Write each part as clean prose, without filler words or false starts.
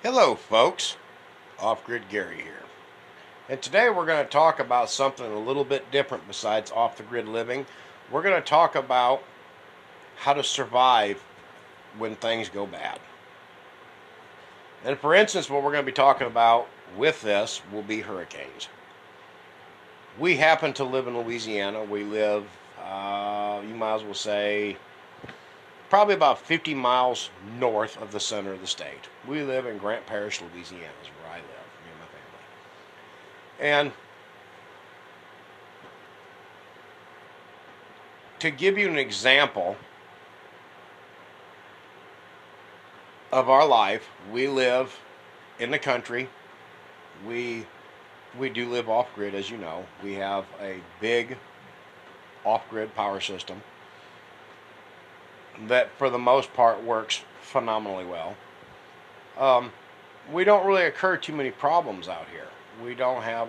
Hello folks, Off-Grid Gary here. And today we're going to talk about something a little bit different besides off-the-grid living. We're going to talk about how to survive when things go bad. And for instance, what we're going to be talking about with this will be hurricanes. We happen to live in Louisiana. We live, you might as well say, probably about 50 miles north of the center of the state. We live in Grant Parish, Louisiana, is where I live, me and my family. And to give you an example of our life, we live in the country. We do live off-grid, as you know. We have a big off-grid power system that for the most part works phenomenally well. We don't really occur too many problems out here. We don't have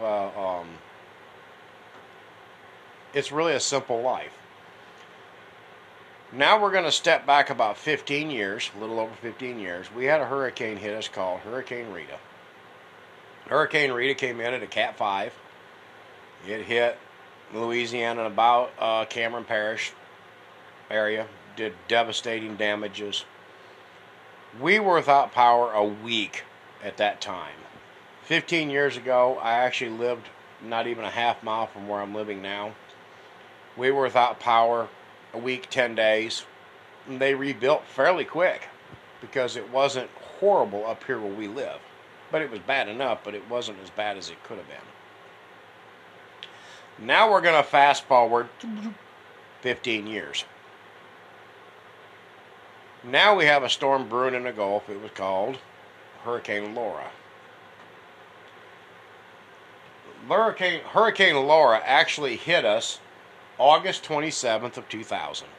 it's really a simple life. Now we're going to step back about 15 years, a little over 15 years. We had a hurricane hit us called Hurricane Rita. Hurricane Rita came in at a Cat 5. It hit Louisiana and about Cameron Parish area. Did devastating damages. We were without power a week at that time. 15 years ago, I actually lived not even a half mile from where I'm living now. We were without power a week, 10 days. And they rebuilt fairly quick because it wasn't horrible up here where we live. But it was bad enough, but it wasn't as bad as it could have been. Now we're going to fast forward 15 years. Now we have a storm brewing in the Gulf. It was called Hurricane Laura. Hurricane Laura actually hit us August 27th of 2000.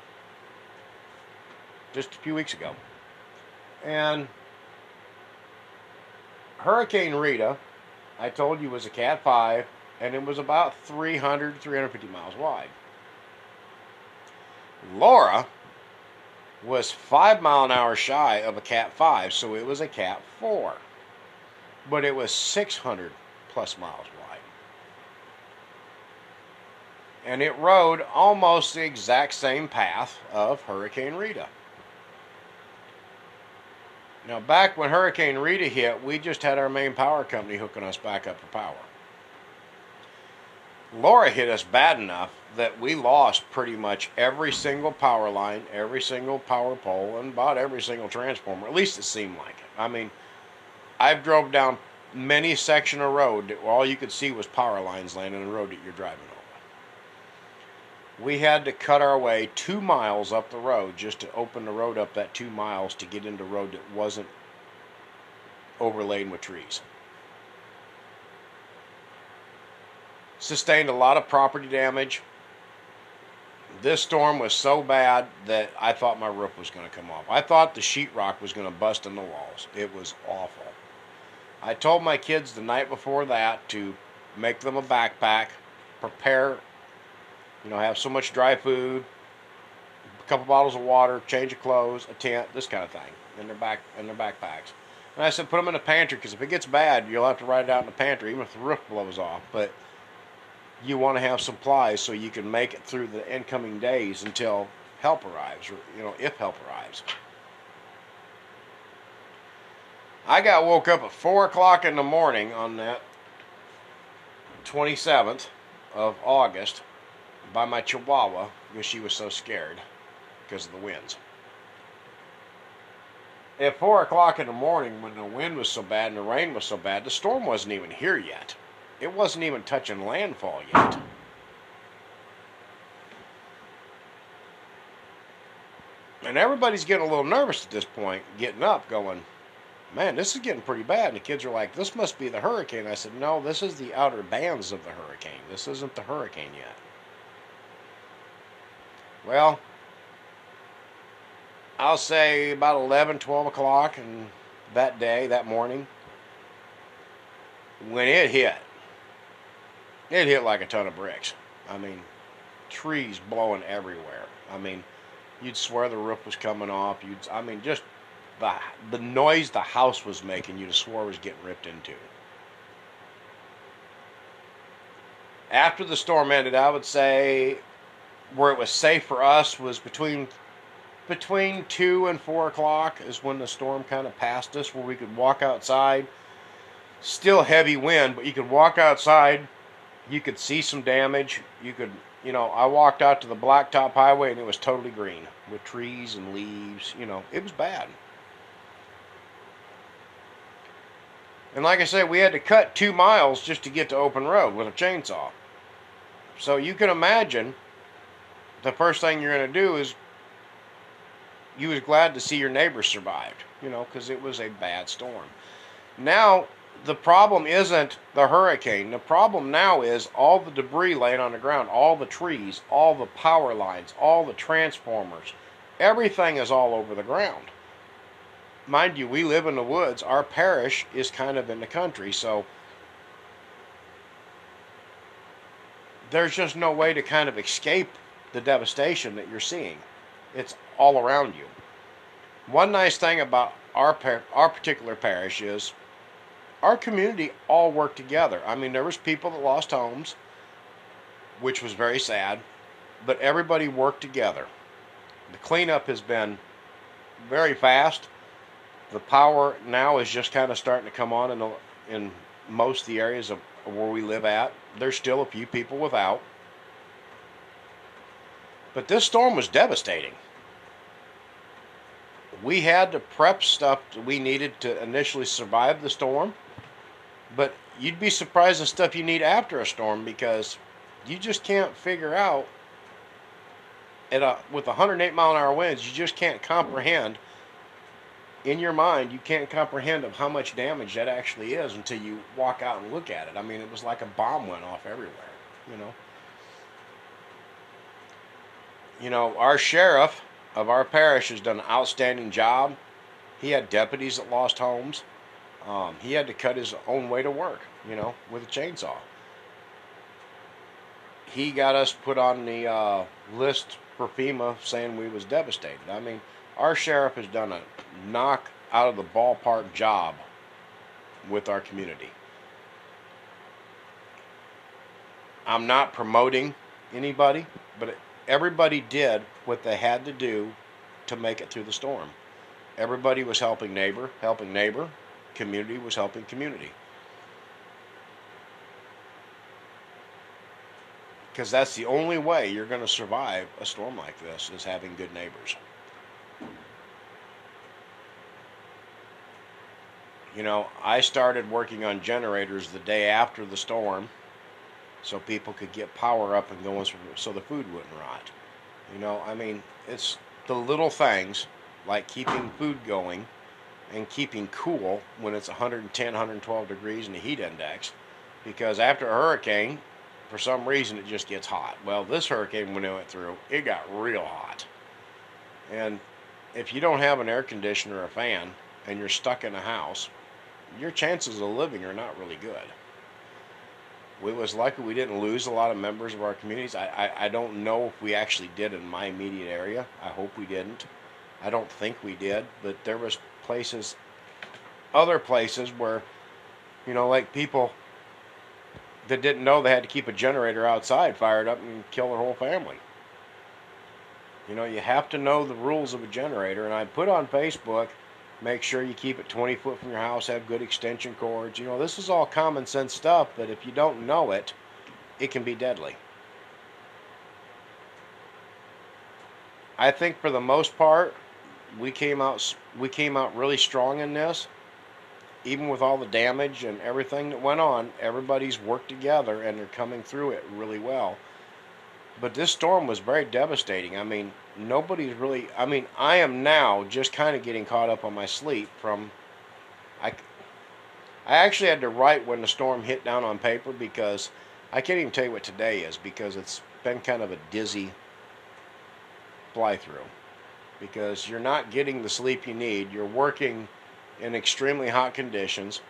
Just a few weeks ago. And Hurricane Rita, I told you, was a Cat 5, and it was about 350 miles wide. Laura was 5 mile an hour shy of a Cat 5, so it was a Cat 4. But it was 600 plus miles wide. And it rode almost the exact same path of Hurricane Rita. Now, back when Hurricane Rita hit, we just had our main power company hooking us back up for power. Laura hit us bad enough that we lost pretty much every single power line, every single power pole, and about every single transformer. At least it seemed like it. I mean, I've drove down many sections of road that all you could see was power lines laying in the road that you're driving over. We had to cut our way 2 miles up the road just to open the road up that 2 miles to get into a road that wasn't overlaid with trees. Sustained a lot of property damage. This storm was so bad that I thought my roof was going to come off. I thought the sheetrock was going to bust in the walls. It was awful. I told my kids the night before that to make them a backpack, prepare, have so much dry food, a couple bottles of water, change of clothes, a tent, this kind of thing, in their backpacks. And I said, put them in the pantry, because if it gets bad, you'll have to ride it out in the pantry, even if the roof blows off. But you want to have supplies so you can make it through the incoming days until help arrives, or if help arrives. I got woke up at 4 o'clock in the morning on that 27th of August by my Chihuahua because she was so scared because of the winds. At 4 o'clock in the morning, when the wind was so bad and the rain was so bad, the storm wasn't even here yet. It wasn't even touching landfall yet. And everybody's getting a little nervous at this point, getting up, going, man, this is getting pretty bad. And the kids are like, this must be the hurricane. I said, no, this is the outer bands of the hurricane. This isn't the hurricane yet. Well, I'll say about 11, 12 o'clock and that morning, when it hit like a ton of bricks. I mean, trees blowing everywhere. I mean, you'd swear the roof was coming off. Just the the noise the house was making, you'd have swore it was getting ripped into. After the storm ended, I would say where it was safe for us was between 2 and 4 o'clock is when the storm kind of passed us, where we could walk outside. Still heavy wind, but you could walk outside. You could see some damage. You could, I walked out to the blacktop highway and it was totally green with trees and leaves. It was bad. And like I said, we had to cut 2 miles just to get to open road with a chainsaw. So you can imagine the first thing you're going to do is you was glad to see your neighbors survived, because it was a bad storm. Now, the problem isn't the hurricane. The problem now is all the debris laying on the ground, all the trees, all the power lines, all the transformers. Everything is all over the ground. Mind you, we live in the woods. Our parish is kind of in the country, so there's just no way to kind of escape the devastation that you're seeing. It's all around you. One nice thing about our particular parish is our community all worked together. I mean, there was people that lost homes, which was very sad, but everybody worked together. The cleanup has been very fast. The power now is just kind of starting to come on in most of the areas of where we live at. There's still a few people without. But this storm was devastating. We had to prep stuff that we needed to initially survive the storm. But you'd be surprised the stuff you need after a storm, because you just can't figure out, with 108 mile an hour winds, you just can't comprehend. In your mind, you can't comprehend of how much damage that actually is until you walk out and look at it. I mean, it was like a bomb went off everywhere, Our sheriff of our parish has done an outstanding job. He had deputies that lost homes. He had to cut his own way to work, with a chainsaw. He got us put on the list for FEMA saying we was devastated. I mean, our sheriff has done a knock out of the ballpark job with our community. I'm not promoting anybody, but everybody did what they had to do to make it through the storm. Everybody was helping neighbor. Community was helping community. Because that's the only way you're going to survive a storm like this, is having good neighbors. I started working on generators the day after the storm so people could get power up and going so the food wouldn't rot. I mean, it's the little things like keeping food going and keeping cool when it's 110, 112 degrees in the heat index. Because after a hurricane, for some reason, it just gets hot. Well, this hurricane, when it went through, it got real hot. And if you don't have an air conditioner or a fan and you're stuck in a house, your chances of living are not really good. We was lucky we didn't lose a lot of members of our communities. I don't know if we actually did in my immediate area. I hope we didn't. I don't think we did, but there was other places where, like people that didn't know they had to keep a generator outside fired up and kill their whole family. You have to know the rules of a generator, and I put on Facebook, make sure you keep it 20 foot from your house, have good extension cords. This is all common sense stuff, but if you don't know it, it can be deadly. I think for the most part, we came out really strong in this. Even with all the damage and everything that went on, everybody's worked together and they're coming through it really well. But this storm was very devastating. I mean, I am now just kind of getting caught up on my sleep from, I actually had to write when the storm hit down on paper, because I can't even tell you what today is, because it's been kind of a dizzy fly through. Because you're not getting the sleep you need. You're working in extremely hot conditions.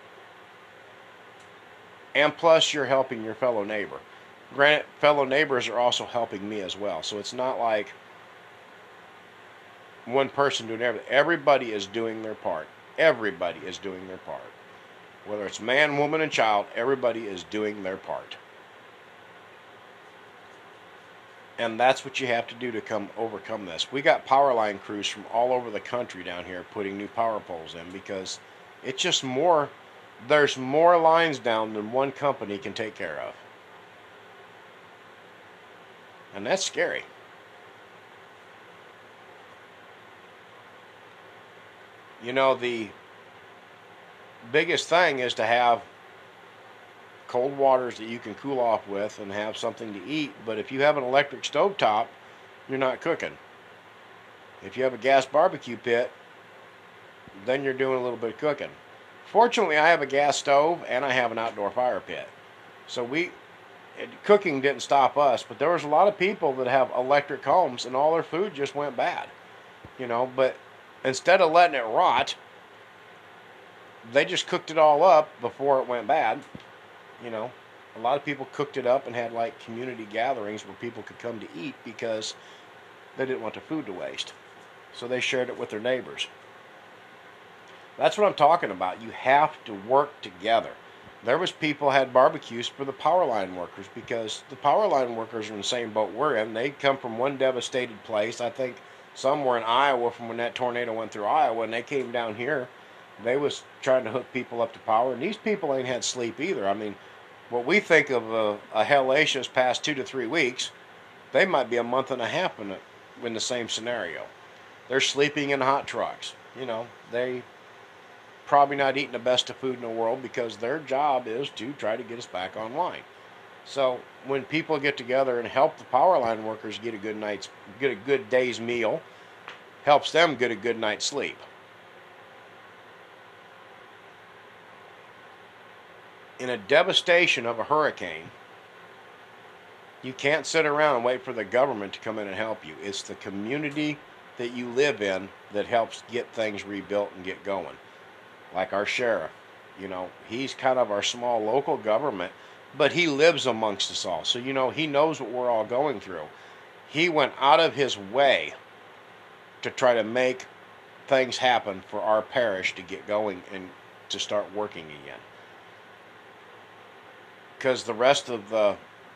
And plus you're helping your fellow neighbor. Granted, fellow neighbors are also helping me as well. So it's not like one person doing everything. Everybody is doing their part. Everybody is doing their part. Whether it's man, woman, and child, everybody is doing their part. And that's what you have to do to overcome this. We got power line crews from all over the country down here putting new power poles in because it's just more, there's more lines down than one company can take care of. And that's scary. You know, the biggest thing is to have cold waters that you can cool off with and have something to eat. But if you have an electric stovetop, you're not cooking. If you have a gas barbecue pit, then you're doing a little bit of cooking. Fortunately, I have a gas stove and I have an outdoor fire pit. So cooking didn't stop us, but there was a lot of people that have electric homes and all their food just went bad. You know, but instead of letting it rot, they just cooked it all up before it went bad. You know, a lot of people cooked it up and had like community gatherings where people could come to eat because they didn't want their food to waste. So they shared it with their neighbors. That's what I'm talking about. You have to work together. There was people had barbecues for the power line workers because the power line workers are in the same boat we're in. They come from one devastated place. I think somewhere in Iowa from when that tornado went through Iowa, and they came down here. They was trying to hook people up to power, and these people ain't had sleep either. I mean, what we think of a hellacious past 2 to 3 weeks, they might be a month and a half in the same scenario. They're sleeping in hot trucks. You know, they probably not eating the best of food in the world because their job is to try to get us back online. So when people get together and help the power line workers get a good day's meal, helps them get a good night's sleep. In a devastation of a hurricane, you can't sit around and wait for the government to come in and help you. It's the community that you live in that helps get things rebuilt and get going. Like our sheriff, you know, he's kind of our small local government, but he lives amongst us all. So, you know, he knows what we're all going through. He went out of his way to try to make things happen for our parish to get going and to start working again. Because the rest of the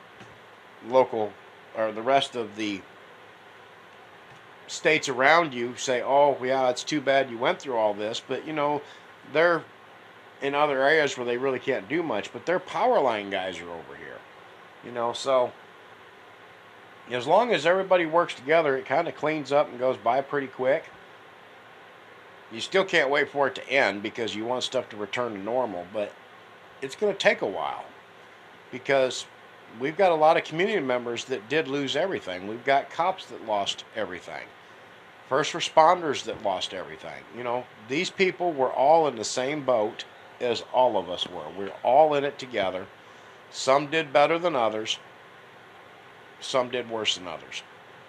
the rest of the states around you say, oh, yeah, it's too bad you went through all this. But, you know, they're in other areas where they really can't do much. But their power line guys are over here. You know, so as long as everybody works together, it kind of cleans up and goes by pretty quick. You still can't wait for it to end because you want stuff to return to normal. But it's going to take a while. Because we've got a lot of community members that did lose everything. We've got cops that lost everything. First responders that lost everything. You know, these people were all in the same boat as all of us were. We're all in it together. Some did better than others. Some did worse than others.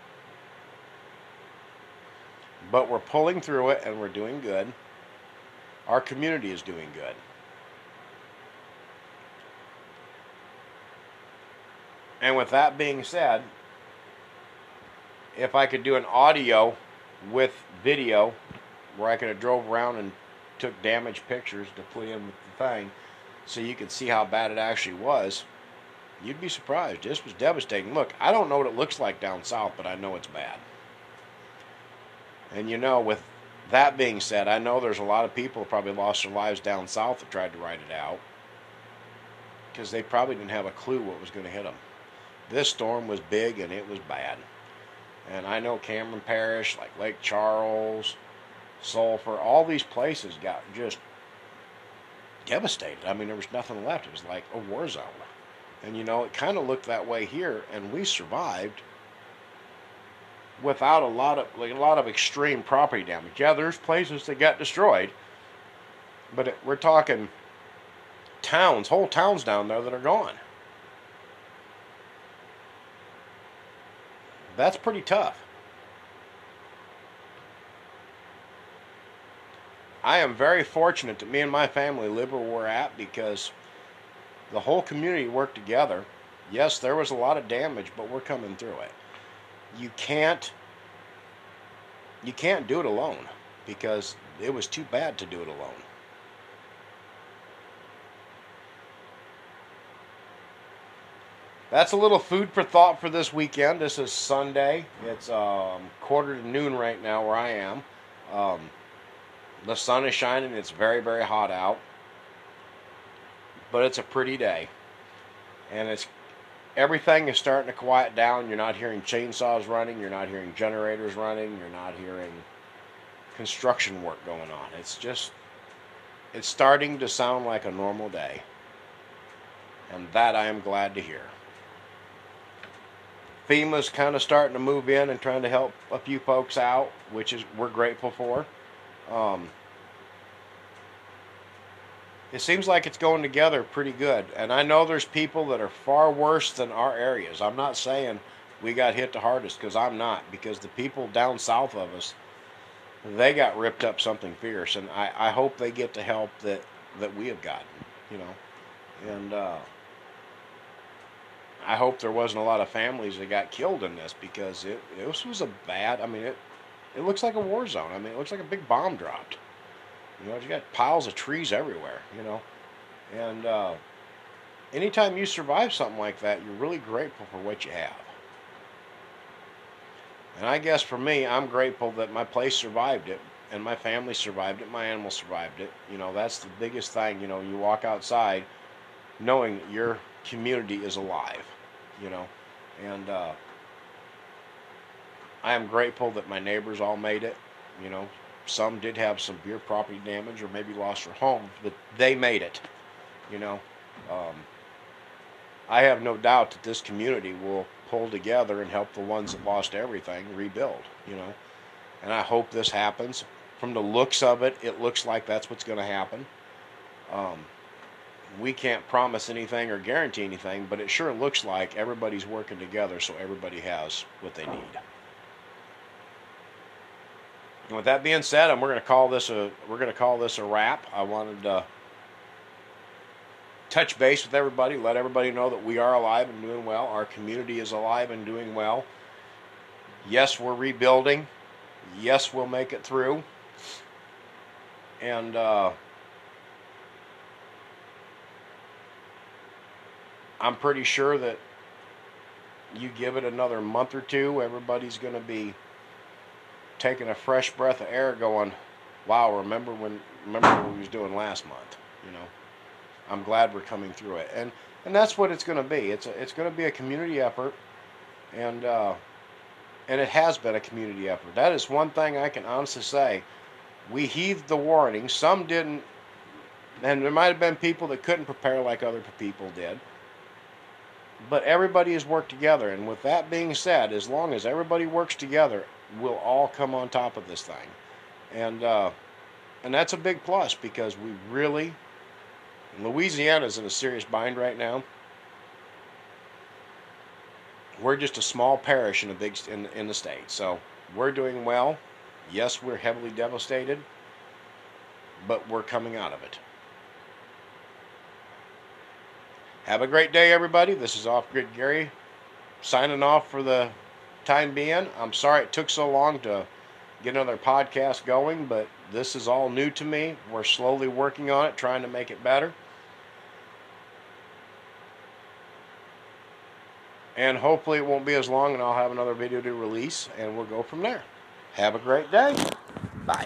But we're pulling through it and we're doing good. Our community is doing good. And with that being said, if I could do an audio with video where I could have drove around and took damaged pictures to put in with the thing so you could see how bad it actually was, you'd be surprised. This was devastating. Look, I don't know what it looks like down south, but I know it's bad. And you know, with that being said, I know there's a lot of people who probably lost their lives down south that tried to ride it out because they probably didn't have a clue what was going to hit them. This storm was big and it was bad. And I know Cameron Parish, like Lake Charles, Sulphur, all these places got just devastated. I mean, there was nothing left. It was like a war zone. And you know, it kind of looked that way here, and we survived without a lot of extreme property damage. Yeah, there's places that got destroyed, but we're talking towns, whole towns down there that are gone. That's pretty tough. I am very fortunate that me and my family live where we're at because the whole community worked together. Yes, there was a lot of damage, but we're coming through it. You can't you can't do it alone because it was too bad to do it alone. That's a little food for thought for this weekend. This is Sunday. It's quarter to noon right now where I am. Um, the sun is shining. It's very, very hot out. But it's a pretty day. And it's everything is starting to quiet down. You're not hearing chainsaws running. You're not hearing generators running. You're not hearing construction work going on. It's starting to sound like a normal day. And that I am glad to hear. FEMA's kind of starting to move in and trying to help a few folks out, which is we're grateful for. It seems like it's going together pretty good. And I know there's people that are far worse than our areas. I'm not saying we got hit the hardest, because I'm not. Because the people down south of us, they got ripped up something fierce. And I hope they get the help that we have gotten, you know. And I hope there wasn't a lot of families that got killed in this, because this was a bad, I mean, it looks like a war zone. I mean, it looks like a big bomb dropped. You know, you got piles of trees everywhere, you know. And anytime you survive something like that, you're really grateful for what you have. And I guess for me, I'm grateful that my place survived it, and my family survived it, my animals survived it. You know, that's the biggest thing. You know, you walk outside knowing that your community is alive, you know. And I am grateful that my neighbors all made it, you know. Some did have some severe property damage or maybe lost their home, but they made it, you know. I have no doubt that this community will pull together and help the ones that lost everything rebuild, you know. And I hope this happens. From the looks of it, it looks like that's what's going to happen. We can't promise anything or guarantee anything, but it sure looks like everybody's working together so everybody has what they need. And with that being said, we're going to call this a wrap. I wanted to touch base with everybody, let everybody know that we are alive and doing well. Our community is alive and doing well. Yes, we're rebuilding. Yes, we'll make it through. And I'm pretty sure that you give it another month or two, everybody's going to be taking a fresh breath of air going, wow, remember what we was doing last month, you know. I'm glad we're coming through it. And that's what it's going to be. It's going to be a community effort, and it has been a community effort. That is one thing I can honestly say. We heeded the warning. Some didn't, and there might have been people that couldn't prepare like other people did. But everybody has worked together, and with that being said, as long as everybody works together, we'll all come on top of this thing. And that's a big plus, because we really, Louisiana's in a serious bind right now. We're just a small parish in the state, so we're doing well. Yes, we're heavily devastated, but we're coming out of it. Have a great day, everybody. This is Off Grid Gary, signing off for the time being. I'm sorry it took so long to get another podcast going, but this is all new to me. We're slowly working on it, trying to make it better. And hopefully it won't be as long, and I'll have another video to release, and we'll go from there. Have a great day. Bye.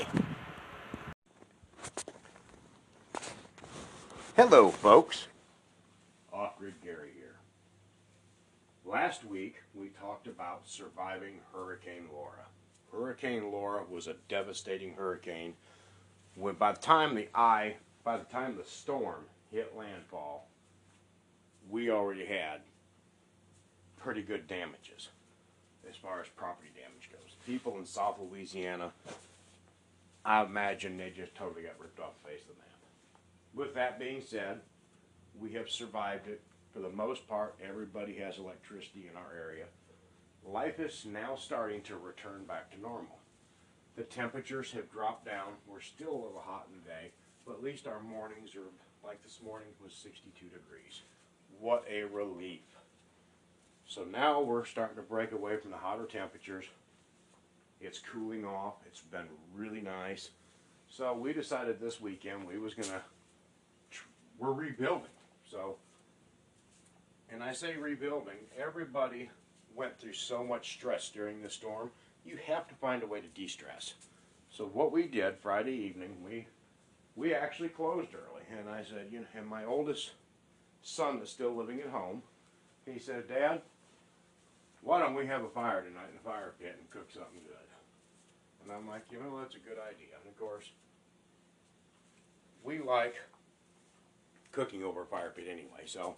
Hello, folks. Off-Grid Gary here. Last week, we talked about surviving Hurricane Laura. Hurricane Laura was a devastating hurricane. By the time the storm hit landfall, we already had pretty good damages as far as property damage goes. People in South Louisiana, I imagine they just totally got ripped off the face of the map. With that being said, we have survived it. For the most part, everybody has electricity in our area. Life is now starting to return back to normal. The temperatures have dropped down. We're still a little hot in the day, but at least our mornings are, like this morning was 62 degrees. What a relief. So now we're starting to break away from the hotter temperatures. It's cooling off. It's been really nice. So we decided this weekend we're rebuilding. So, and I say rebuilding, everybody went through so much stress during the storm. You have to find a way to de-stress. So what we did Friday evening, we actually closed early. And I said, you know, and my oldest son that's still living at home, he said, Dad, why don't we have a fire tonight in the fire pit and cook something good? And I'm like, you know, that's a good idea. And of course, we like cooking over a fire pit anyway. So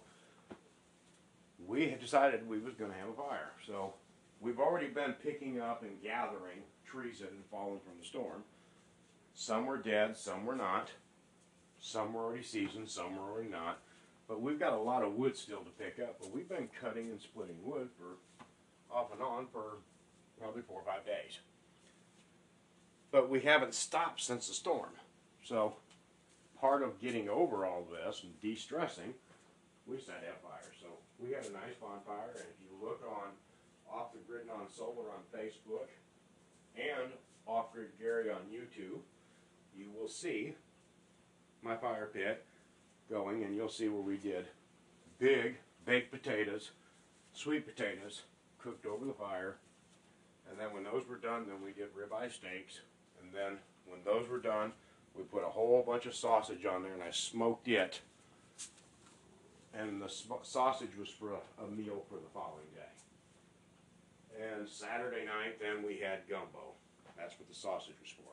we had decided we was going to have a fire. So we've already been picking up and gathering trees that had fallen from the storm. Some were dead, some were not. Some were already seasoned, some were already not. But we've got a lot of wood still to pick up. But we've been cutting and splitting wood for off and on for probably 4 or 5 days. But we haven't stopped since the storm. So part of getting over all this and de-stressing, we decided to have fire. So we had a nice bonfire, and if you look on Off the Grid Non-Solar on Facebook and Off Grid Gary on YouTube, you will see my fire pit going, and you'll see where we did big baked potatoes, sweet potatoes, cooked over the fire. And then when those were done, then we did ribeye steaks. And then when those were done, we put a whole bunch of sausage on there, and I smoked it. And the sausage was for a meal for the following day. And Saturday night, then we had gumbo. That's what the sausage was for.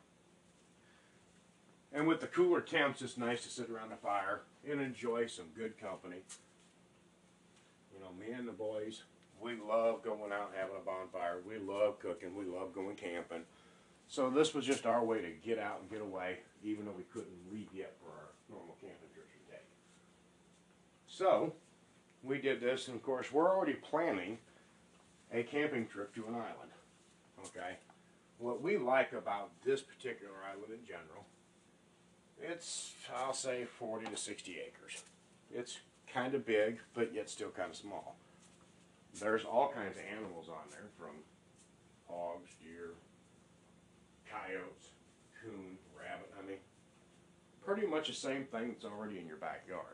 And with the cooler temps, it's nice to sit around the fire and enjoy some good company. You know, me and the boys, we love going out and having a bonfire. We love cooking. We love going camping. So this was just our way to get out and get away, even though we couldn't leave yet for our normal camping trips we take. So we did this, and of course we're already planning a camping trip to an island. Okay, what we like about this particular island in general, it's, I'll say, 40 to 60 acres. It's kind of big, but yet still kind of small. There's all kinds of animals on there, from hogs, deer, coyotes, coon, rabbit. I mean, pretty much the same thing that's already in your backyard.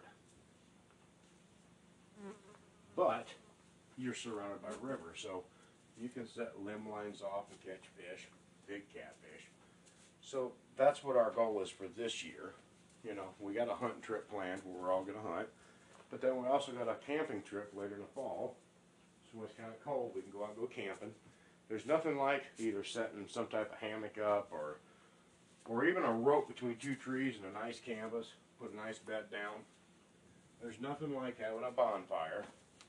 But you're surrounded by rivers, so you can set limb lines off and catch fish, big catfish. So that's what our goal is for this year. You know, we got a hunting trip planned where we're all going to hunt. But then we also got a camping trip later in the fall. So when it's kind of cold, we can go out and go camping. There's nothing like either setting some type of hammock up or even a rope between 2 trees and a nice canvas, put a nice bed down. There's nothing like having a bonfire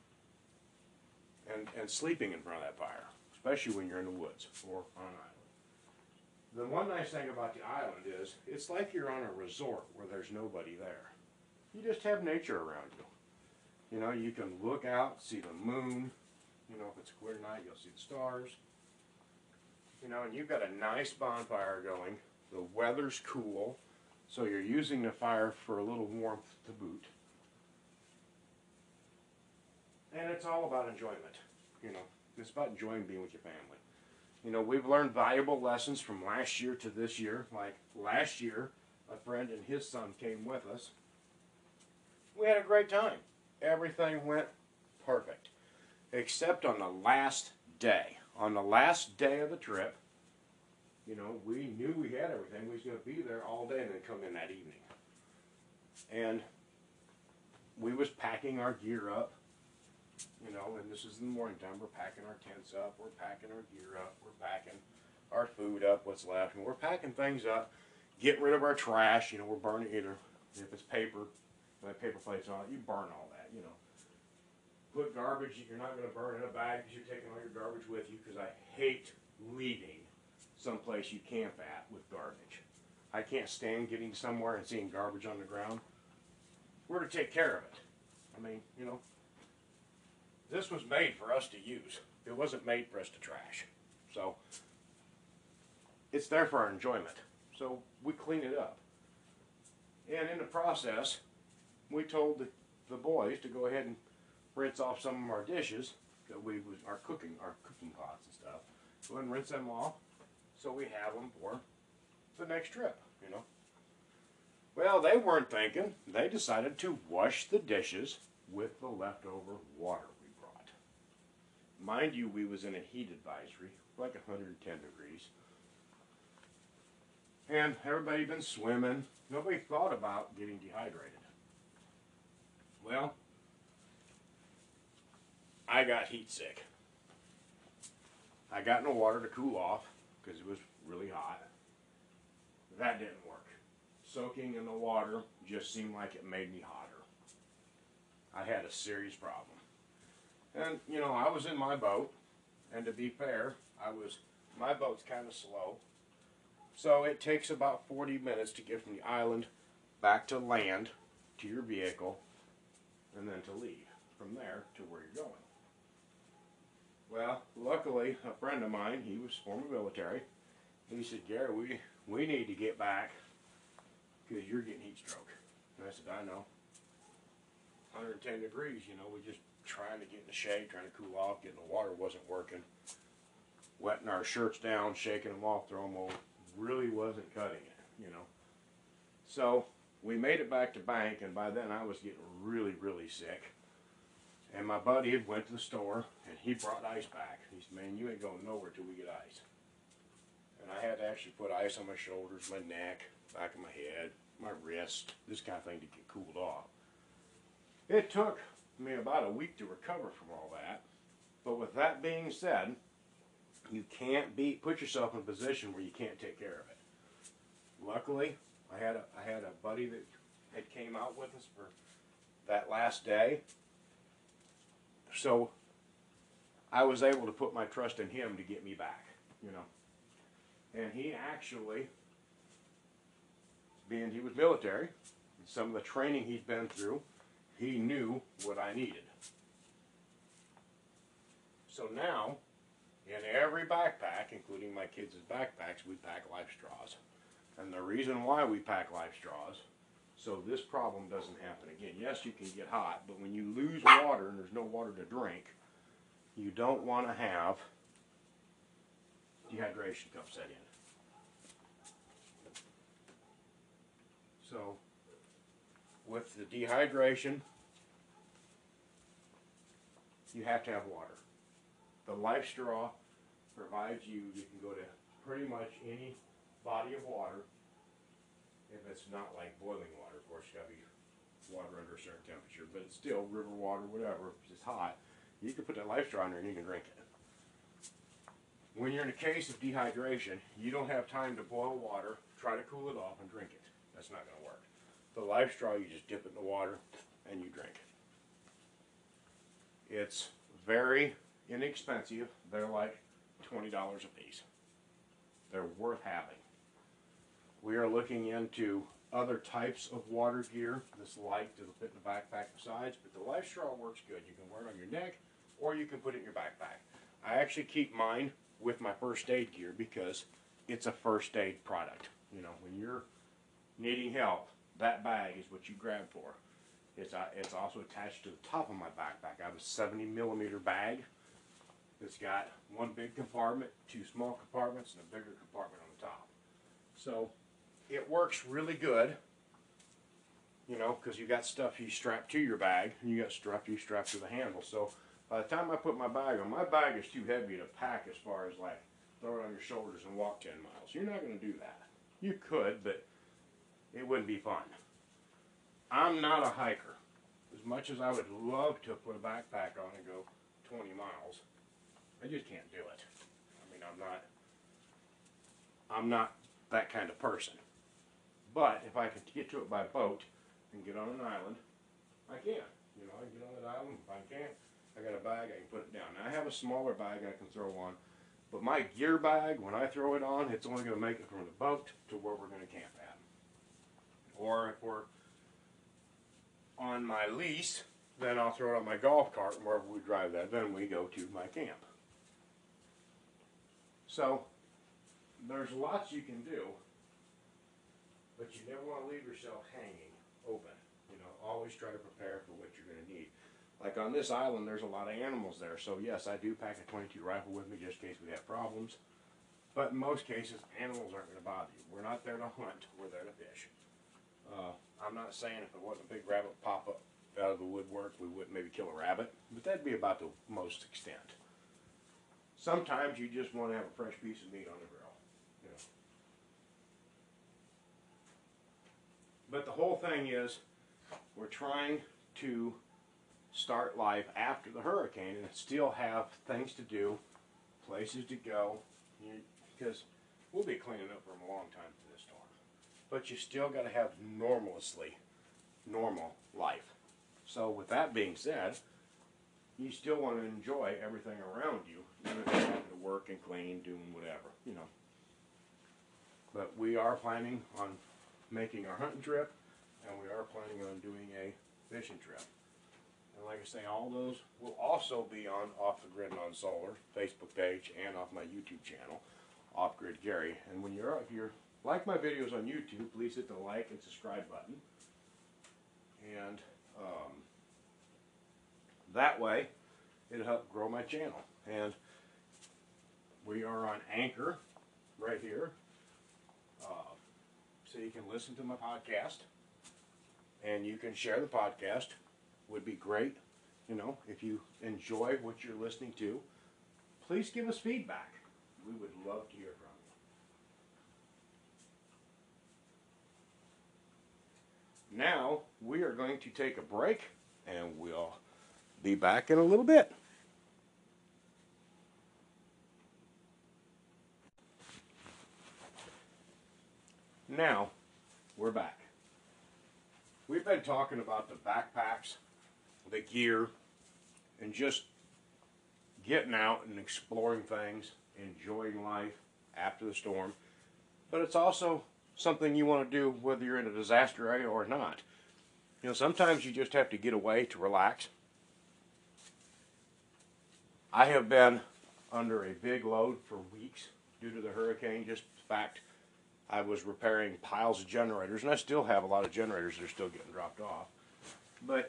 and sleeping in front of that fire, especially when you're in the woods or on an island. The one nice thing about the island is it's like you're on a resort where there's nobody there. You just have nature around you. You know, you can look out, see the moon. You know, if it's a clear night, you'll see the stars. You know, and you've got a nice bonfire going. The weather's cool, so you're using the fire for a little warmth to boot. And it's all about enjoyment. You know, it's about enjoying being with your family. You know, we've learned valuable lessons from last year to this year. Like last year, a friend and his son came with us. We had a great time. Everything went perfect. Except on the last day. On the last day of the trip, you know, we knew we had everything. We was going to be there all day and then come in that evening. And we was packing our gear up. You know, and this is in the morning time. We're packing our tents up. We're packing our gear up. We're packing our food up, what's left. And we're packing things up, getting rid of our trash. You know, we're burning either, if it's paper, like paper plates on it, you burn all that, you know. Put garbage that you're not going to burn in a bag because you're taking all your garbage with you, because I hate leaving someplace you camp at with garbage. I can't stand getting somewhere and seeing garbage on the ground. We're to take care of it. I mean, you know, this was made for us to use. It wasn't made for us to trash. So it's there for our enjoyment. So we clean it up. And in the process, we told the boys to go ahead and rinse off some of our dishes that our cooking pots and stuff, Go ahead and rinse them off so we have them for the next trip, you know. Well, they weren't thinking. They decided to wash the dishes with the leftover water we brought. Mind you, we was in a heat advisory, like 110 degrees. And everybody been swimming. Nobody thought about getting dehydrated. Well, I got heat sick. I got in the water to cool off because it was really hot. That didn't work. Soaking in the water just seemed like it made me hotter. I had a serious problem. And, you know, I was in my boat, and to be fair, my boat's kind of slow. So it takes about 40 minutes to get from the island back to land, to your vehicle, and then to leave from there to where you're going. Well, luckily, a friend of mine, he was former military, he said, Gary, we need to get back because you're getting heat stroke. And I said, I know. 110 degrees, you know, we just trying to get in the shade, trying to cool off, getting the water wasn't working. Wetting our shirts down, shaking them off, throwing them over, really wasn't cutting it, you know. So we made it back to bank, and by then I was getting really, really sick. And my buddy had went to the store, and he brought ice back. He said, man, you ain't going nowhere till we get ice. And I had to actually put ice on my shoulders, my neck, back of my head, my wrist, this kind of thing to get cooled off. It took me about a week to recover from all that. But with that being said, you can't put yourself in a position where you can't take care of it. Luckily, I had a buddy that had came out with us for that last day. So I was able to put my trust in him to get me back, you know. And he actually, being he was military, some of the training he'd been through, he knew what I needed. So now, in every backpack, including my kids' backpacks, we pack life straws. And the reason why we pack life straws, so this problem doesn't happen again. Yes, you can get hot, but when you lose water and there's no water to drink, you don't want to have dehydration come set in. So, with the dehydration, you have to have water. The life straw provides you can go to pretty much any body of water. If it's not like boiling water, of course, it's got to be water under a certain temperature, but it's still river water, whatever, if it's hot, you can put that life straw in there and you can drink it. When you're in a case of dehydration, you don't have time to boil water, try to cool it off, and drink it. That's not going to work. The life straw, you just dip it in the water and you drink. It's very inexpensive. They're like $20 a piece. They're worth having. We are looking into other types of water gear that's light that'll fit in the backpack besides, but the life straw works good. You can wear it on your neck or you can put it in your backpack. I actually keep mine with my first aid gear because it's a first aid product. You know, when you're needing help, that bag is what you grab for. It's also attached to the top of my backpack. I have a 70 millimeter bag that's got one big compartment, two small compartments, and a bigger compartment on the top. So it works really good, you know, because you got stuff you strap to your bag, and you got stuff you strap to the handle. So by the time I put my bag on, my bag is too heavy to pack as far as like throw it on your shoulders and walk 10 miles. You're not going to do that. You could, but it wouldn't be fun. I'm not a hiker. As much as I would love to put a backpack on and go 20 miles, I just can't do it. I mean, I'm not that kind of person. But if I can get to it by boat and get on an island, I can. You know, I can get on that island. If I can't, I got a bag, I can put it down. Now, I have a smaller bag I can throw on, but my gear bag, when I throw it on, it's only going to make it from the boat to where we're going to camp at. Or if we're on my lease, then I'll throw it on my golf cart, and wherever we drive that, then we go to my camp. So, there's lots you can do, but you never want to leave yourself hanging open. You know, always try to prepare for what you're going to need. Like on this island, there's a lot of animals there. So yes, I do pack a 22 rifle with me just in case we have problems. But in most cases, animals aren't going to bother you. We're not there to hunt. We're there to fish. I'm not saying if it wasn't a big rabbit pop up out of the woodwork, we wouldn't maybe kill a rabbit. But that'd be about the most extent. Sometimes you just want to have a fresh piece of meat on the grill. You know. But the whole thing is, we're trying to start life after the hurricane and still have things to do, places to go, because we'll be cleaning up for a long time for this storm. But you still got to have normal life. So with that being said, you still want to enjoy everything around you, even if you're having to work and clean, doing whatever, you know. But we are planning on making our hunting trip, and we are planning on doing a fishing trip. And like I say, all those will also be on Off the Grid and on Solar Facebook page and off my YouTube channel, Off Grid Gary. And when if you're like my videos on YouTube, please hit the like and subscribe button. And that way, it'll help grow my channel. And we are on Anchor right here, so you can listen to my podcast, and you can share the podcast. Would be great. You know, if you enjoy what you're listening to, please give us feedback. We would love to hear from you. Now, we are going to take a break, and we'll be back in a little bit. Now, we're back. We've been talking about the backpacks, the gear, and just getting out and exploring things, enjoying life after the storm. But it's also something you want to do whether you're in a disaster area or not. You know, sometimes you just have to get away to relax. I have been under a big load for weeks due to the hurricane. Just the fact I was repairing piles of generators, and I still have a lot of generators that are still getting dropped off. But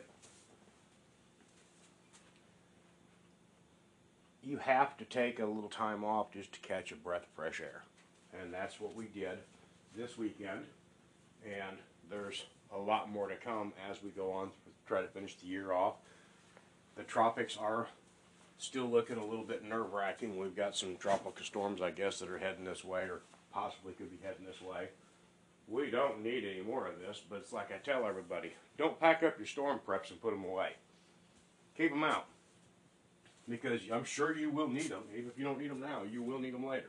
you have to take a little time off just to catch a breath of fresh air. And that's what we did this weekend. And there's a lot more to come as we go on to try to finish the year off. The tropics are still looking a little bit nerve-wracking. We've got some tropical storms, I guess, that are heading this way or possibly could be heading this way. We don't need any more of this, but it's like I tell everybody, don't pack up your storm preps and put them away. Keep them out. Because I'm sure you will need them. Even if you don't need them now, you will need them later.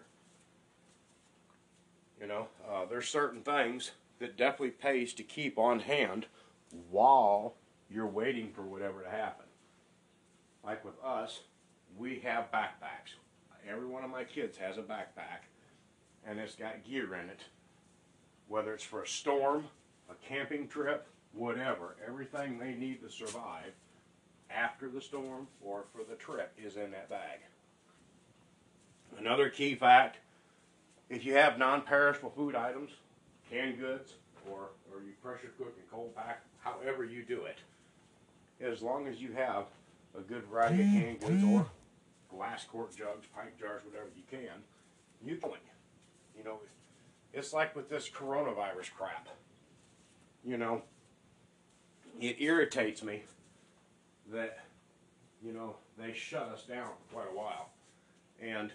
You know, there's certain things that definitely pays to keep on hand while you're waiting for whatever to happen. Like with us, we have backpacks. Every one of my kids has a backpack, and it's got gear in it. Whether it's for a storm, a camping trip, whatever, everything they need to survive after the storm or for the trip is in that bag. Another key fact, if you have non-perishable food items, canned goods, or you pressure cook and cold pack, however you do it, as long as you have a good variety of canned goods or glass quart jugs, pint jars, whatever you can, you know, it's like with this coronavirus crap. You know, it irritates me that, you know, they shut us down for quite a while. And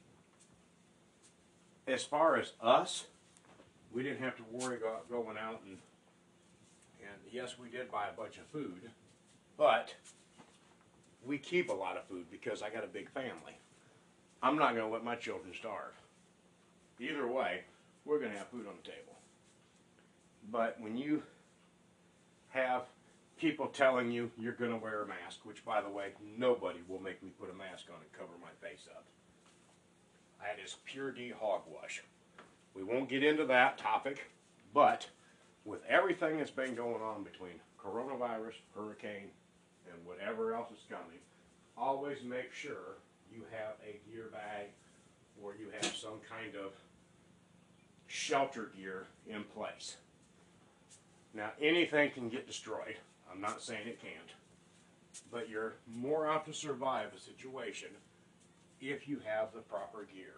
as far as us, we didn't have to worry about going out and yes, we did buy a bunch of food, but we keep a lot of food because I got a big family. I'm not going to let my children starve. Either way, we're going to have food on the table. But when you have people telling you you're going to wear a mask, which, by the way, nobody will make me put a mask on and cover my face up. That is pure D hogwash. We won't get into that topic, but with everything that's been going on between coronavirus, hurricane, and whatever else is coming, always make sure you have a gear bag or you have some kind of shelter gear in place. Now, anything can get destroyed. I'm not saying it can't. but you're more apt to survive a situation if you have the proper gear.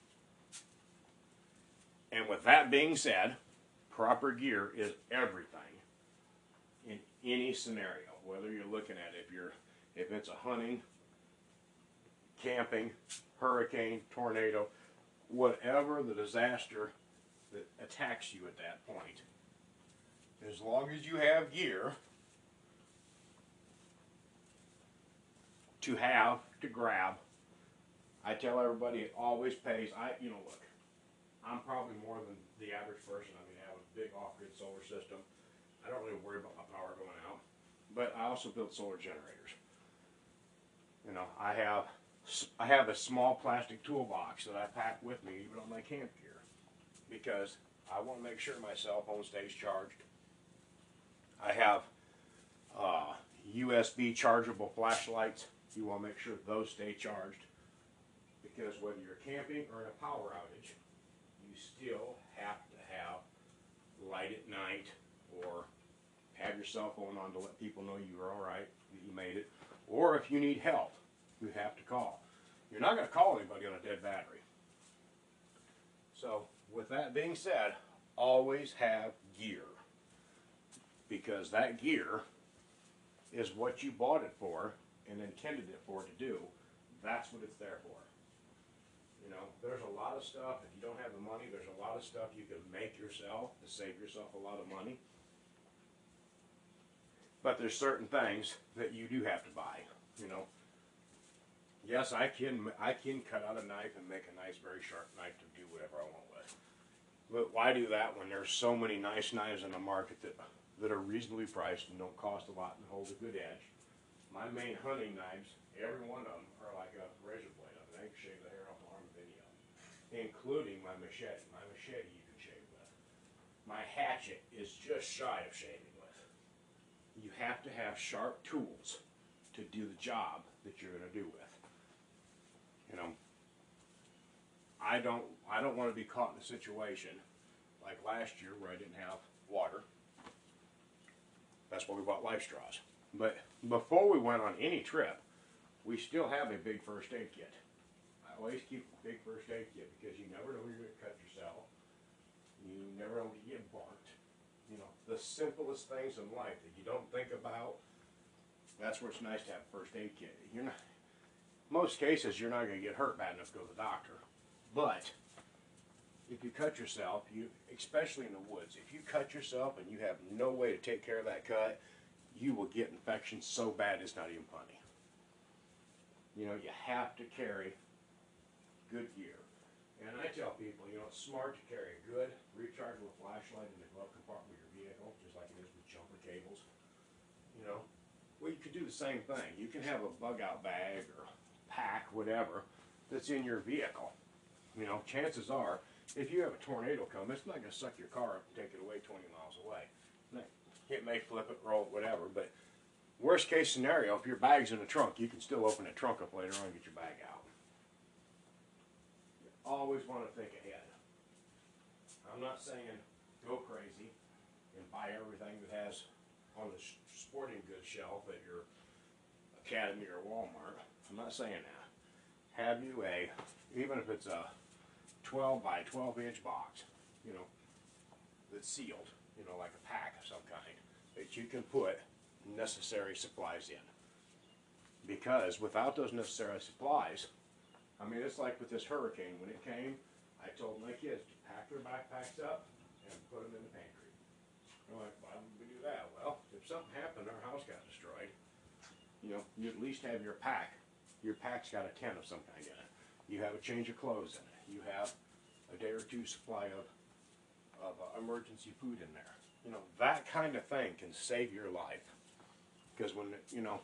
And with that being said, proper gear is everything in any scenario, whether you're looking at it, if it's a hunting, camping, hurricane, tornado, whatever the disaster that attacks you at that point. As long as you have gear to grab, I tell everybody it always pays. Look, I'm probably more than the average person. I mean, I have a big off-grid solar system. I don't really worry about my power going out, but I also build solar generators. You know, I have a small plastic toolbox that I pack with me even on my camp gear because I want to make sure my cell phone stays charged. I have USB chargeable flashlights. You want to make sure those stay charged because whether you're camping or in a power outage, you still have to have light at night or have your cell phone on to let people know you are all right, that you made it. Or if you need help, you have to call. You're not going to call anybody on a dead battery. So with that being said, always have gear, because that gear is what you bought it for and intended it for to do. That's what it's there for. You know, there's a lot of stuff, if you don't have the money, there's a lot of stuff you can make yourself to save yourself a lot of money. But there's certain things that you do have to buy, you know. Yes, I can cut out a knife and make a nice, very sharp knife to do whatever I want with. But why do that when there's so many nice knives in the market that are reasonably priced and don't cost a lot and hold a good edge? My main hunting knives, every one of them are like a razor blade. I mean, I can shave the hair off my arm with any of them, including my machete. My machete you can shave with. My hatchet is just shy of shaving with. You have to have sharp tools to do the job that you're going to do with. You know, I don't want to be caught in a situation like last year where I didn't have water. That's why we bought life straws. But before we went on any trip, we still have a big first aid kit. I always keep a big first aid kit because you never know when you're going to cut yourself. You never know when you get burnt. You know, the simplest things in life that you don't think about, that's where it's nice to have a first aid kit. Most cases, you're not going to get hurt bad enough to go to the doctor. But if you cut yourself, especially in the woods, if you cut yourself and you have no way to take care of that cut, you will get infections so bad it's not even funny. You know, you have to carry good gear. And I tell people, you know, it's smart to carry a good rechargeable flashlight in the glove compartment of your vehicle, just like it is with jumper cables. You know, well, you could do the same thing. You can have a bug out bag or pack, whatever, that's in your vehicle. You know, chances are, if you have a tornado come, it's not going to suck your car up and take it away 20 miles away. It may flip it, roll it, whatever, but worst case scenario, if your bag's in the trunk, you can still open the trunk up later on and get your bag out. You always want to think ahead. I'm not saying go crazy and buy everything that has on the sporting goods shelf at your Academy or Walmart. I'm not saying that. Have you even if it's a 12 by 12 inch box, you know, that's sealed, you know, like a pack of some kind, that you can put necessary supplies in. Because without those necessary supplies, I mean, it's like with this hurricane. When it came, I told my kids to pack their backpacks up and put them in the pantry. They're like, why would we do that? Well, if something happened, our house got destroyed, you know, you at least have your pack. Your pack's got a tent of some kind in it. You have a change of clothes in it. You have a day or two supply of emergency food in there. You know, that kind of thing can save your life. Because when, you know,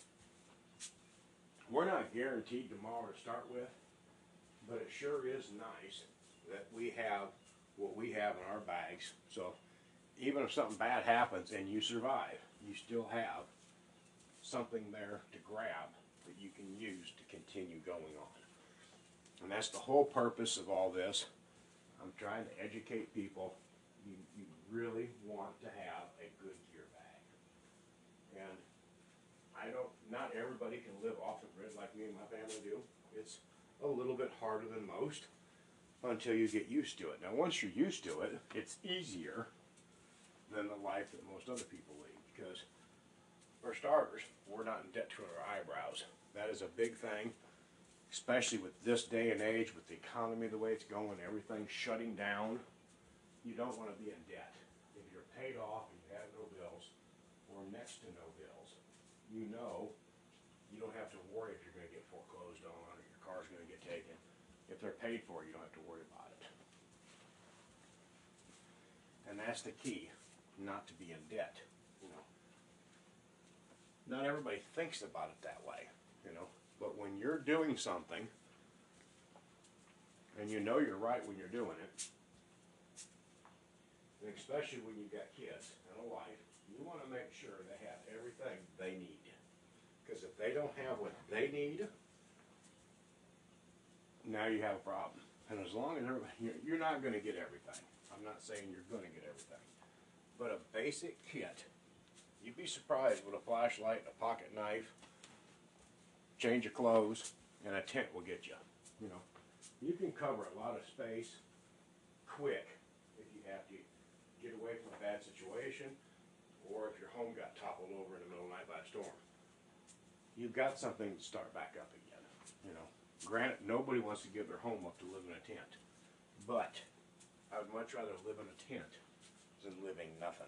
we're not guaranteed tomorrow to start with, but it sure is nice that we have what we have in our bags. So even if something bad happens and you survive, you still have something there to grab that you can use to continue going on. And that's the whole purpose of all this. I'm trying to educate people. You really want to have a good gear bag. And I don't not everybody can live off the grid like me and my family do. It's a little bit harder than most until you get used to it. Now, once you're used to it, it's easier than the life that most other people lead, because for starters, we're not in debt to our eyebrows. That is a big thing, especially with this day and age, with the economy the way it's going, everything shutting down. You don't want to be in debt. If you're paid off and you have no bills, or next to no bills, you know you don't have to worry if you're going to get foreclosed on or your car's going to get taken. If they're paid for, you don't have to worry about it. And that's the key, not to be in debt, you know. Not everybody thinks about it that way, you know. But when you're doing something, and you know you're right when you're doing it, and especially when you've got kids and a wife, you want to make sure they have everything they need. Because if they don't have what they need, now you have a problem. And as long as everybody, you're not going to get everything. I'm not saying you're going to get everything. But a basic kit, you'd be surprised what a flashlight, a pocket knife, change of clothes, and a tent will get you. You know, you can cover a lot of space quick if you have to get away from a bad situation, or if your home got toppled over in the middle of the night by a storm. You've got something to start back up again, you know. Granted, nobody wants to give their home up to live in a tent, but I would much rather live in a tent than living nothing.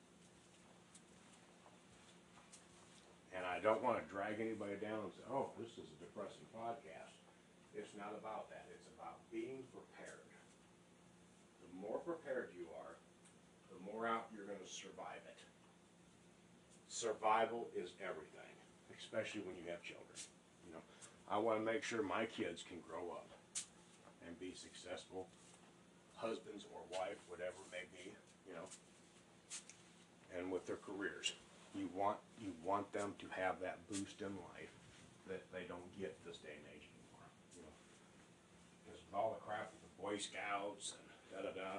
And I don't want to drag anybody down and say, oh, this is a depressing podcast. It's not about that. It's about being prepared. The more prepared you are, the more out you're going to survive it. Survival is everything, especially when you have children. You know, I want to make sure my kids can grow up and be successful husbands or wife, whatever it may be, you know, and with their careers. You want them to have that boost in life that they don't get this day and age anymore. You know, because with all the crap with the Boy Scouts and da-da-da,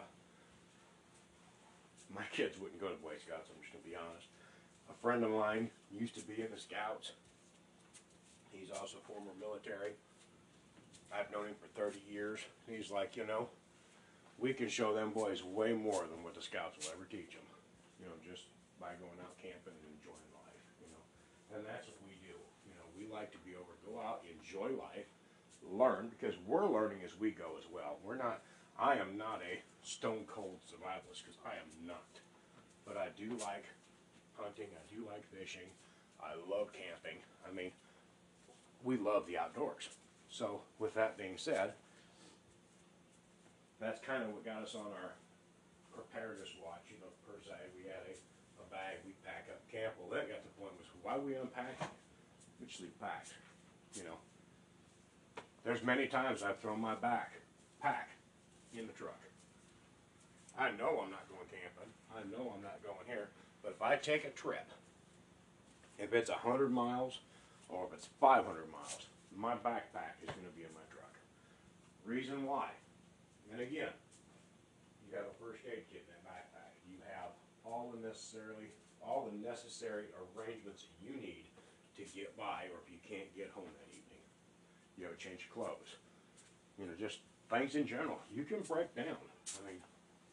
my kids wouldn't go to Boy Scouts, I'm just going to be honest. A friend of mine used to be in the Scouts. He's also former military. I've known him for 30 years. He's like, you know, we can show them boys way more than what the Scouts will ever teach them. You know, just by going out camping and enjoying life, you know. And that's what we do. You know, we like to be able to go out, enjoy life, learn, because we're learning as we go as well. I am not a stone cold survivalist, because I am not. But I do like hunting, I do like fishing, I love camping. I mean, we love the outdoors. So with that being said, that's kind of what got us on our preparedness watch, you know, per se. We had a bag we pack up camp. Well, that got to the point was, why we unpacking? We just leave packed, you know. There's many times I've thrown my pack in the truck. I know I'm not going camping. I know I'm not going here. But if I take a trip, if it's 100 miles or if it's 500 miles, my backpack is going to be in my truck. Reason why? And again, you have a first aid kit in that backpack. You have all the necessary arrangements that you need to get by, or if you can't get home that evening. You have a change of clothes. You know, just things in general. You can break down. I mean,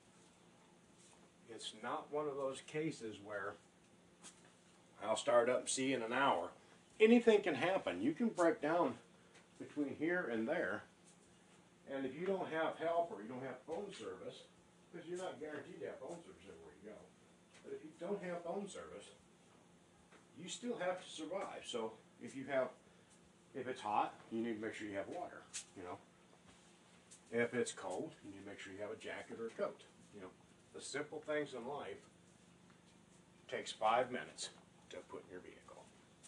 it's not one of those cases where I'll start up and see you in an hour. Anything can happen. You can break down between here and there. And if you don't have help or you don't have phone service, because you're not guaranteed to have phone service everywhere you go. But if you don't have phone service, you still have to survive. So if it's hot, you need to make sure you have water, you know. If it's cold, you need to make sure you have a jacket or a coat, you know. The simple things in life takes 5 minutes to put in your vehicle.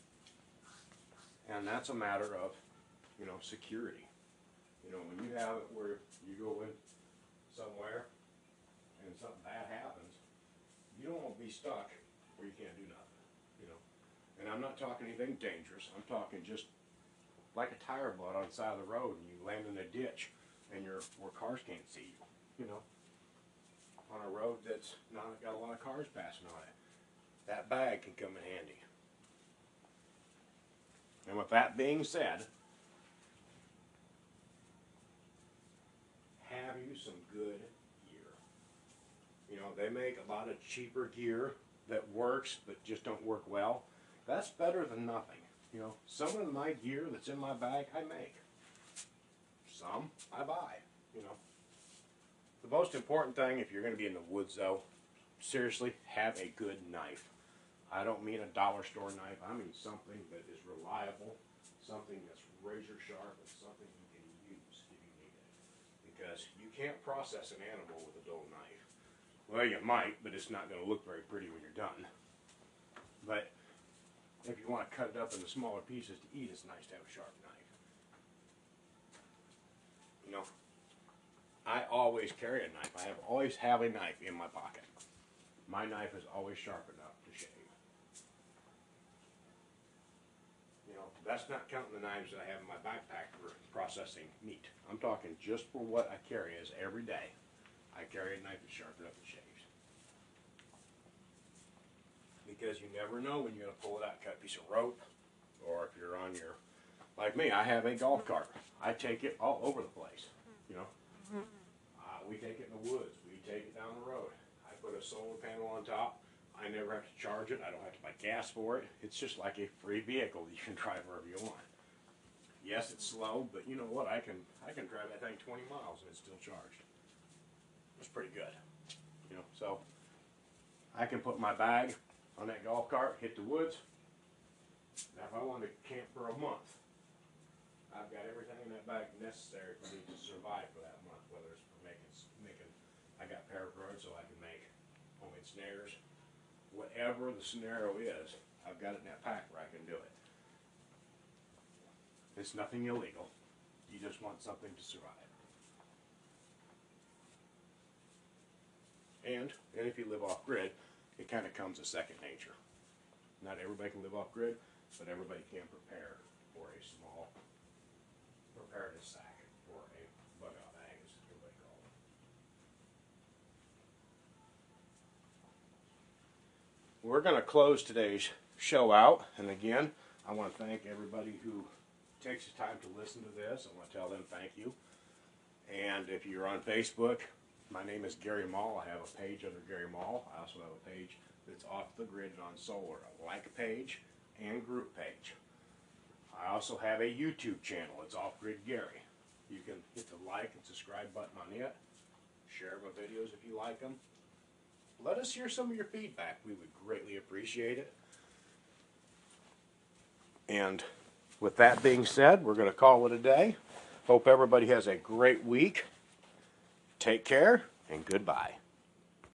And that's a matter of, you know, security. You know, when you have it where you go in somewhere and something bad happens, you don't want to be stuck where you can't do nothing, you know. And I'm not talking anything dangerous. I'm talking just like a tire blood on the side of the road and you land in a ditch and where cars can't see you, you know. On a road that's not got a lot of cars passing on it. That bag can come in handy. And with that being said, have you some good gear. You know, they make a lot of cheaper gear that works but just don't work well. That's better than nothing. You know, some of my gear that's in my bag I make. Some I buy, you know. The most important thing if you're going to be in the woods though, seriously, have a good knife. I don't mean a dollar store knife. I mean something that is reliable, something that's razor sharp, and something you can use if you need it. Because you can't process an animal with a dull knife. Well, you might, but it's not going to look very pretty when you're done. But if you want to cut it up into smaller pieces to eat, it's nice to have a sharp knife. You know, I always carry a knife. I always have a knife in my pocket. My knife is always sharp enough to shave. You know, that's not counting the knives that I have in my backpack for processing meat. I'm talking just for what I carry as every day. I carry a knife that's sharp enough to shave. Because you never know when you're going to pull it out, cut a piece of rope, or if you're on your, like me, I have a golf cart. I take it all over the place, you know. We take it in the woods. We take it down the road. I put a solar panel on top. I never have to charge it. I don't have to buy gas for it. It's just like a free vehicle that you can drive wherever you want. Yes, it's slow, but you know what? I can drive that thing 20 miles and it's still charged. It's pretty good, you know. So I can put my bag on that golf cart, hit the woods. Now, if I want to camp for a month, I've got everything in that bag necessary for me to survive for that month. Whether it's for making, I got paracord so I can make homemade snares. Whatever the scenario is, I've got it in that pack where I can do it. It's nothing illegal. You just want something to survive. And if you live off grid, it kind of comes a second nature. Not everybody can live off grid, but everybody can prepare for a small preparedness sack or a bug out bag, as everybody calls it. We're going to close today's show out, and again, I want to thank everybody who takes the time to listen to this. I want to tell them thank you. And if you're on Facebook, my name is Gary Mall. I have a page under Gary Mall. I also have a page that's off the grid and on solar, a like page and group page. I also have a YouTube channel. It's Off Grid Gary. You can hit the like and subscribe button on it. Share my videos if you like them. Let us hear some of your feedback. We would greatly appreciate it. And with that being said, we're going to call it a day. Hope everybody has a great week. Take care and goodbye.